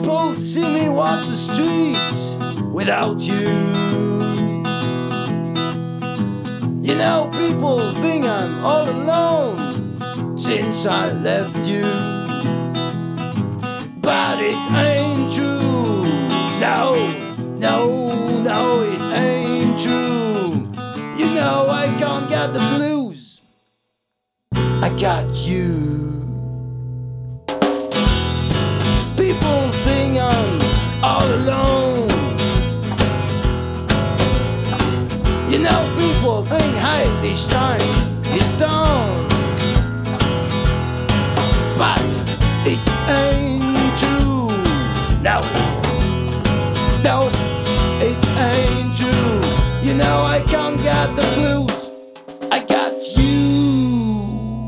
People see me walk the streets without you. You know, people think I'm all alone since I left you. But it ain't true. No, no, no, it ain't true. You know I can't get the blues. I got you. People think I'm all alone. You know, people think, hey, this time is done. But it ain't true. No, no, it ain't true. You know I can't get the blues. I got you.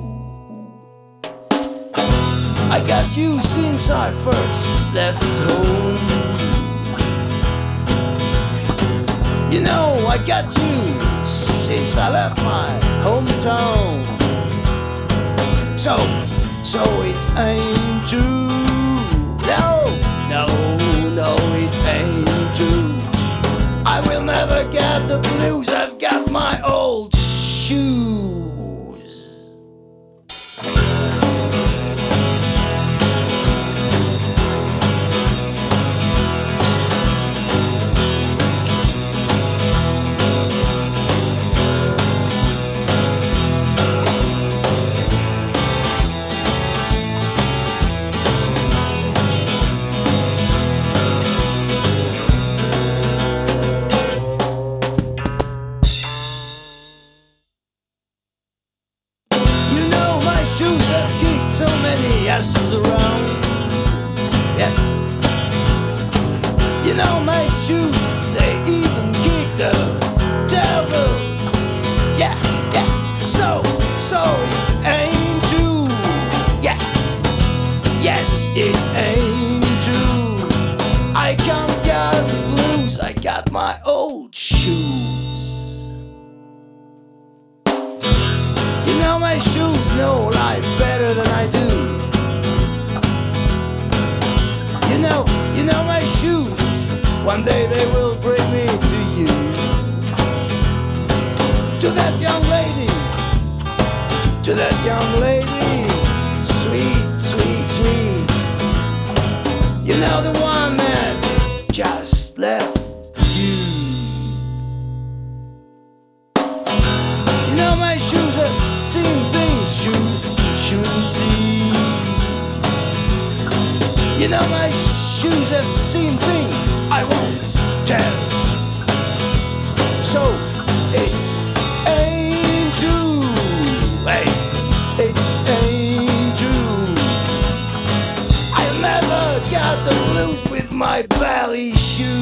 I got you since I first left home. You know I got you since I left my hometown. So it ain't true. No, no, no, it ain't true. I will never get the blues. I've got my old shoes. Shoes have kicked so many asses around. Yeah. You know my shoes, they even kick the devils. Yeah, yeah. So it ain't true. Yeah. Yes, it ain't true. I can't get the blues. I got my old shoes. You know my shoes know life better than I do. You know my shoes, one day they will bring me to you. To that young lady, to that young lady, sweet, sweet, sweet. You know the one that just left you. You know my shoes have seen things shoes shouldn't see. You know my shoes have seen things I won't tell. So it ain't true. Hey, it ain't true. I'll never get the blues with my belly shoes.